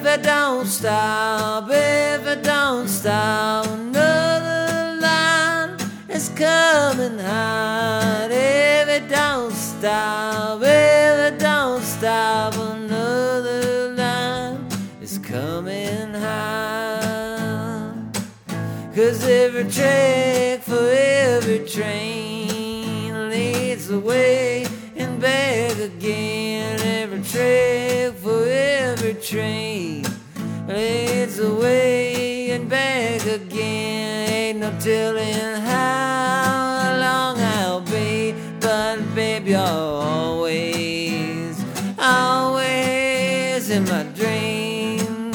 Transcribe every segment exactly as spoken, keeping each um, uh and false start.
if it don't stop, if it don't stop, another line is coming hot. If it don't stop, if it don't stop, another line is coming hot. 'Cause every track for every train leads the way and back again. Every track for every train leads the way and back again. Ain't no telling how long I'll be, but babe, you're always, always in my dream.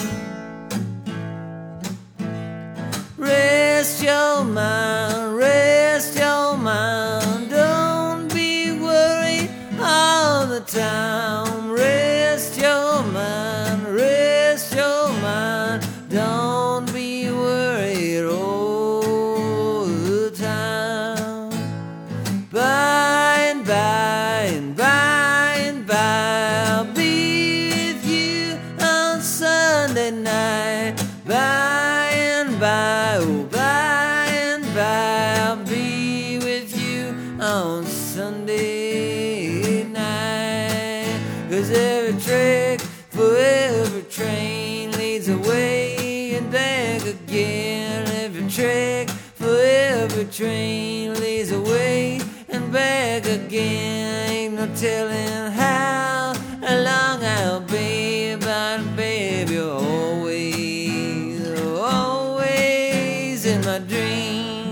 Rest your mind, rest your mind, don't be worried all the time. Rest your mind, rest your mind, don't be worried all the time. By and by and by and by, I'll be with you on Sunday night. By and by, oh by and by, I'll be with you on Sunday night. 'Cause every track for every train leads away and back again. Every track for every train leads away and back again. Ain't no telling how long I'll be, but babe, you're always, always in my dream.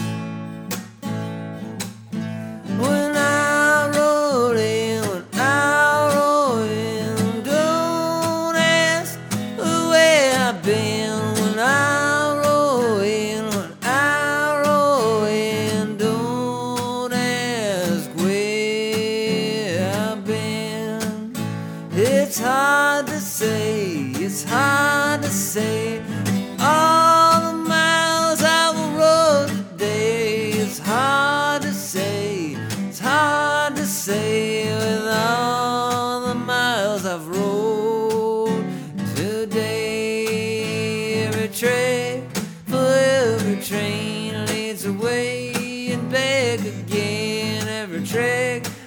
When I roll in, when I roll in, don't ask where I've been. When I roll in, when I roll in, don't ask where I've been. It's hard to say, it's hard to say, all the miles I've rode today. It's hard to say, it's hard to say, with all the miles I've rode today. Every track for every train leads away and back again. Every track